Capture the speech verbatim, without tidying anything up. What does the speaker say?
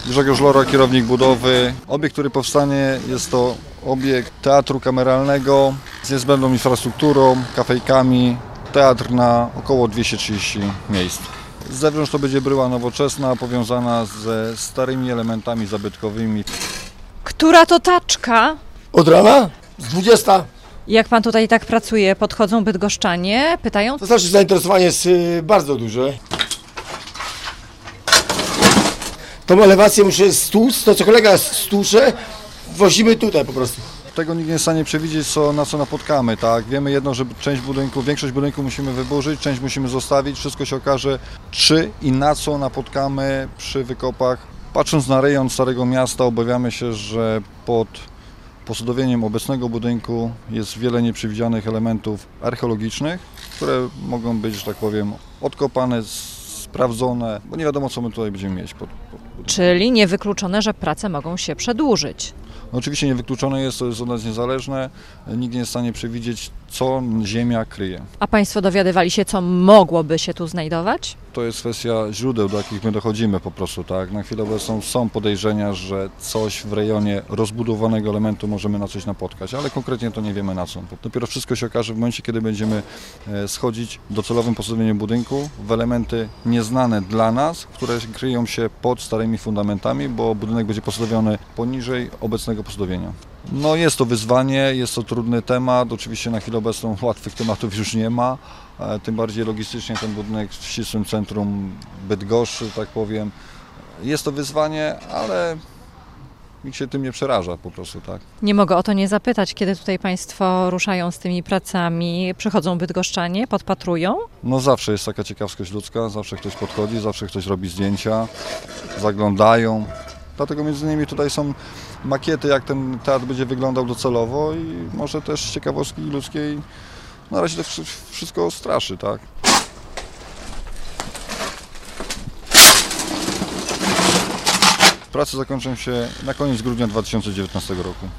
Grzegorz Lora, kierownik budowy. Obiekt, który powstanie, jest to obiekt teatru kameralnego z niezbędną infrastrukturą, kafejkami. Teatr na około dwieście trzydzieści miejsc. Z zewnątrz to będzie bryła nowoczesna, powiązana ze starymi elementami zabytkowymi. Która to taczka? Od rana? Z dwudziesta. Jak pan tutaj tak pracuje, podchodzą bydgoszczanie, pytają? To znaczy zainteresowanie jest y, bardzo duże. Tą elewację muszę stłuc, to co kolega stłucze, wozimy tutaj po prostu. Tego nikt nie jest w stanie przewidzieć, co, na co napotkamy, tak? Wiemy jedno, że część budynku, większość budynku musimy wyburzyć, część musimy zostawić, wszystko się okaże, czy i na co napotkamy przy wykopach. Patrząc na rejon Starego Miasta, obawiamy się, że pod posadowieniem obecnego budynku jest wiele nieprzewidzianych elementów archeologicznych, które mogą być, że tak powiem, odkopane, sprawdzone, bo nie wiadomo, co my tutaj będziemy mieć pod, pod budynkiem. Czyli niewykluczone, że prace mogą się przedłużyć. No oczywiście niewykluczone jest, to jest od nas niezależne, nikt nie jest w stanie przewidzieć, co ziemia kryje. A państwo dowiadywali się, co mogłoby się tu znajdować? To jest kwestia źródeł, do jakich my dochodzimy po prostu, tak? Na chwilę obecną są podejrzenia, że coś w rejonie rozbudowanego elementu możemy na coś napotkać, ale konkretnie to nie wiemy na co. Dopiero wszystko się okaże w momencie, kiedy będziemy schodzić docelowym posadowieniem budynku w elementy nieznane dla nas, które kryją się pod starymi fundamentami, bo budynek będzie posadowiony poniżej obecnego posadowienia. No jest to wyzwanie, jest to trudny temat, oczywiście na chwilę obecną łatwych tematów już nie ma, tym bardziej logistycznie ten budynek w ścisłym centrum Bydgoszczy, tak powiem. Jest to wyzwanie, ale nikt się tym nie przeraża po prostu, tak. Nie mogę o to nie zapytać, kiedy tutaj państwo ruszają z tymi pracami, przychodzą bydgoszczanie, podpatrują? No zawsze jest taka ciekawskość ludzka, zawsze ktoś podchodzi, zawsze ktoś robi zdjęcia, zaglądają. Dlatego między innymi tutaj są makiety, jak ten teatr będzie wyglądał docelowo i może też z ciekawostki ludzkiej na razie to wszystko straszy, tak. Prace zakończą się na koniec grudnia dwa tysiące dziewiętnastego roku.